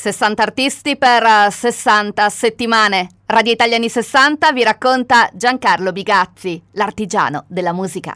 60 artisti per 60 settimane. Radio Italiani 60 vi racconta Giancarlo Bigazzi, l'artigiano della musica.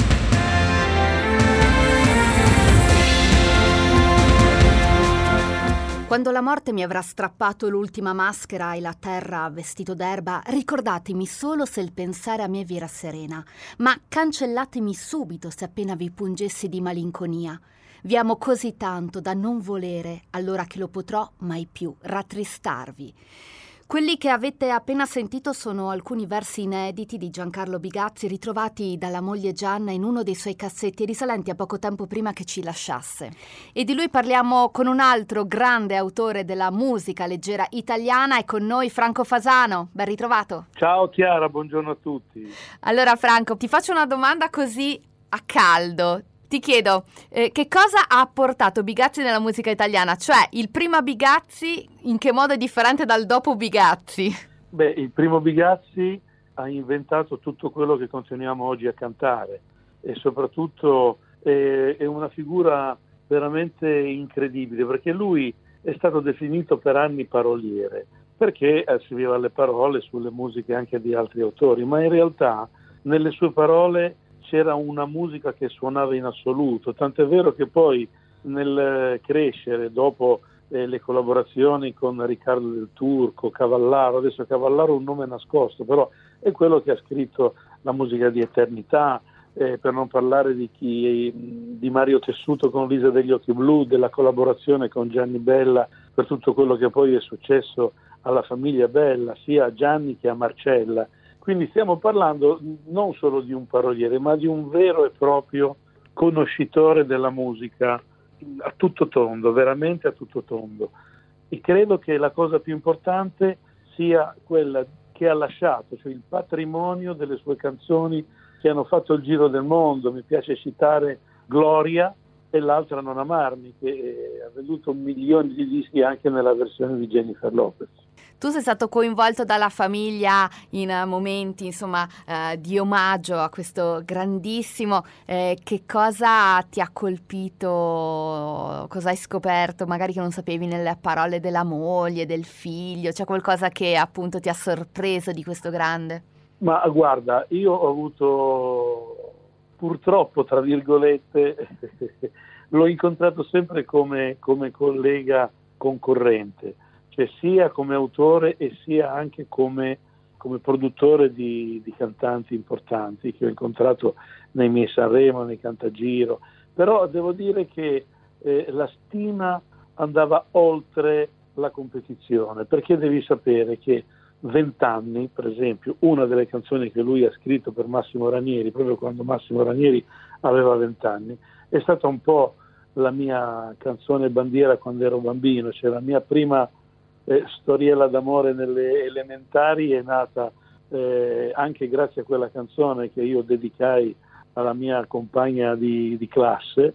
Quando la morte mi avrà strappato l'ultima maschera e la terra vestito d'erba, ricordatemi solo se il pensare a me vi era serena, ma cancellatemi subito se appena vi pungessi di malinconia. Vi amo così tanto da non volere, allora che lo potrò mai più, rattristarvi. Quelli che avete appena sentito sono alcuni versi inediti di Giancarlo Bigazzi ritrovati dalla moglie Gianna in uno dei suoi cassetti risalenti a poco tempo prima che ci lasciasse. E di lui parliamo con un altro grande autore della musica leggera italiana. È con noi Franco Fasano. Ben ritrovato. Ciao Chiara, buongiorno a tutti. Allora Franco, ti faccio una domanda così a caldo. Ti chiedo, che cosa ha portato Bigazzi nella musica italiana? Cioè, il primo Bigazzi in che modo è differente dal dopo Bigazzi? Beh, il primo Bigazzi ha inventato tutto quello che continuiamo oggi a cantare e soprattutto è una figura veramente incredibile, perché lui è stato definito per anni paroliere, perché scriveva le parole sulle musiche anche di altri autori, ma in realtà nelle sue parole c'era una musica che suonava in assoluto, tant'è vero che poi nel crescere, dopo le collaborazioni con Riccardo del Turco, Cavallaro, adesso Cavallaro è un nome nascosto, però è quello che ha scritto la musica di Eternità, per non parlare di Mario Tessuto con Lisa degli Occhi Blu, della collaborazione con Gianni Bella, per tutto quello che poi è successo alla famiglia Bella, sia a Gianni che a Marcella. Quindi stiamo parlando non solo di un paroliere, ma di un vero e proprio conoscitore della musica a tutto tondo, veramente a tutto tondo. E credo che la cosa più importante sia quella che ha lasciato, cioè il patrimonio delle sue canzoni che hanno fatto il giro del mondo. Mi piace citare Gloria e l'altra Non amarmi, che ha venduto milioni di dischi anche nella versione di Jennifer Lopez. Tu sei stato coinvolto dalla famiglia in momenti, insomma, di omaggio a questo grandissimo. Che cosa ti ha colpito? Cosa hai scoperto? Magari che non sapevi nelle parole della moglie, del figlio. C'è qualcosa che appunto ti ha sorpreso di questo grande? Ma guarda, io ho avuto, purtroppo, tra virgolette, l'ho incontrato sempre come collega concorrente, cioè sia come autore e sia anche come produttore di cantanti importanti che ho incontrato nei miei Sanremo, nei Cantagiro. Però devo dire che la stima andava oltre la competizione, perché devi sapere che 20 anni, per esempio, una delle canzoni che lui ha scritto per Massimo Ranieri, proprio quando Massimo Ranieri aveva 20 anni, è stata un po' la mia canzone bandiera quando ero bambino, cioè la mia prima storiella d'amore nelle elementari è nata anche grazie a quella canzone che io dedicai alla mia compagna di classe,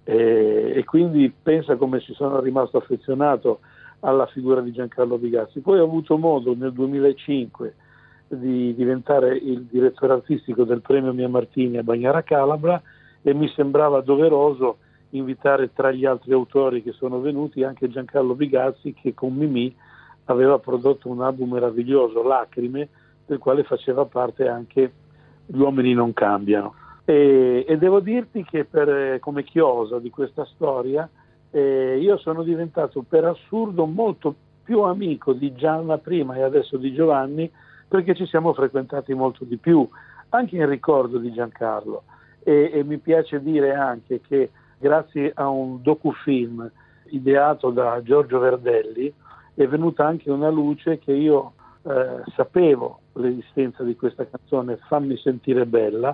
e quindi pensa come ci sono rimasto affezionato alla figura di Giancarlo Bigazzi. Poi ho avuto modo nel 2005 di diventare il direttore artistico del premio Mia Martini a Bagnara Calabra e mi sembrava doveroso invitare tra gli altri autori che sono venuti anche Giancarlo Bigazzi, che con Mimì aveva prodotto un album meraviglioso, Lacrime, del quale faceva parte anche Gli uomini non cambiano. E devo dirti che come chiosa di questa storia io sono diventato per assurdo molto più amico di Gianna prima e adesso di Giovanni, perché ci siamo frequentati molto di più, anche in ricordo di Giancarlo. E mi piace dire anche che grazie a un docufilm ideato da Giorgio Verdelli è venuta anche una luce che io sapevo l'esistenza di questa canzone, Fammi sentire bella,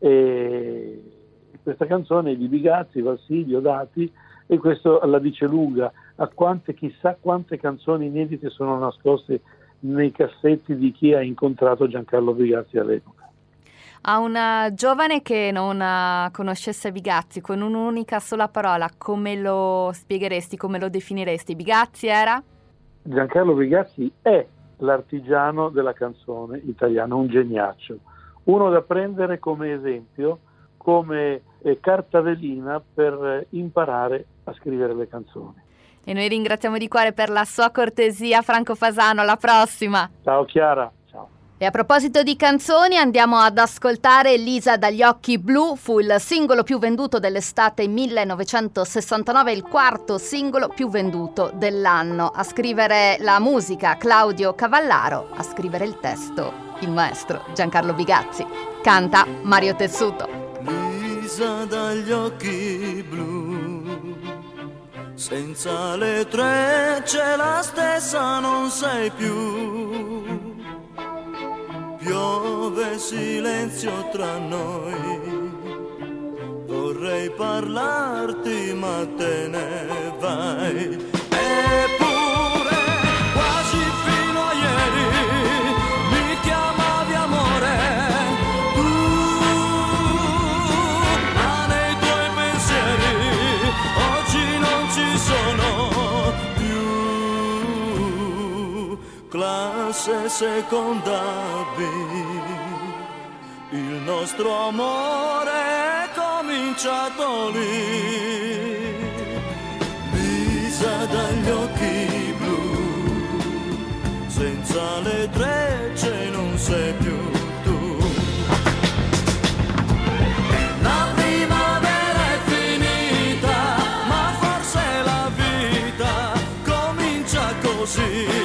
e questa canzone è di Bigazzi, Valsilio, Dati, e questo la dice lunga a chissà quante canzoni inedite sono nascoste nei cassetti di chi ha incontrato Giancarlo Bigazzi all'epoca. A una giovane che non conoscesse Bigazzi, con un'unica sola parola, come lo spiegheresti, come lo definiresti? Bigazzi era? Giancarlo Bigazzi è l'artigiano della canzone italiana, un geniaccio, uno da prendere come esempio, come carta velina per imparare a scrivere le canzoni. E noi ringraziamo di cuore per la sua cortesia Franco Fasano, alla prossima. Ciao Chiara. E a proposito di canzoni, andiamo ad ascoltare Lisa dagli occhi blu. Fu il singolo più venduto dell'estate 1969, il quarto singolo più venduto dell'anno. A scrivere la musica Claudio Cavallaro, a scrivere il testo il maestro Giancarlo Bigazzi. Canta Mario Tessuto. Lisa dagli occhi blu, senza le trecce la stessa non sei più. Piove silenzio tra noi, vorrei parlarti ma te ne vai. Eppure quasi fino a ieri mi chiamavi amore, tu, ma nei tuoi pensieri oggi non ci sono più. Classe seconda B, il nostro amore è cominciato lì. Lisa dagli occhi blu, senza le trecce non sei più tu. La primavera è finita, ma forse la vita comincia così.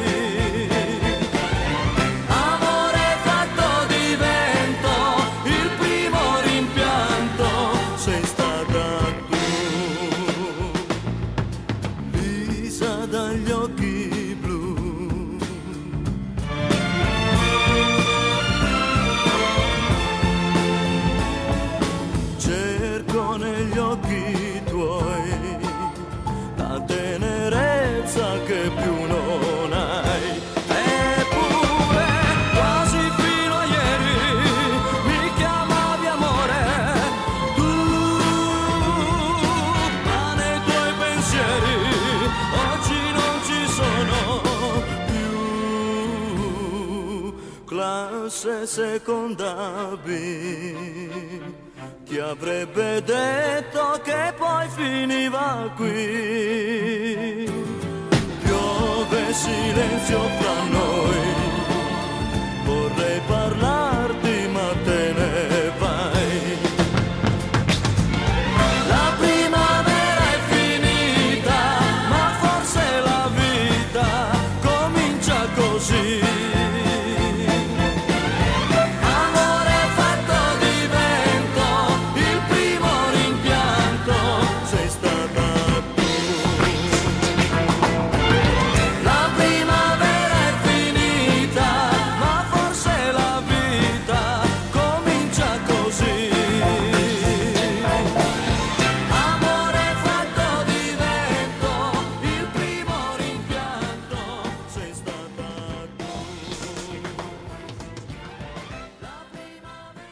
Che più non hai. Eppure quasi fino a ieri mi chiamavi amore, tu, ma nei tuoi pensieri oggi non ci sono più. Classe seconda B, chi avrebbe detto che poi finiva qui? Piove silenzio fra noi, vorrei parlarti ma te ne vai. La primavera è finita, ma forse la vita comincia così. Amore fatto di vento, il primo rimpianto sei stata tu. La primavera è finita, ma forse la vita comincia così. Amore fatto di vento, il primo rimpianto sei stata tu. La primavera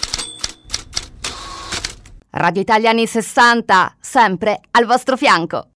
è finita. Radio Italia anni 60, sempre al vostro fianco.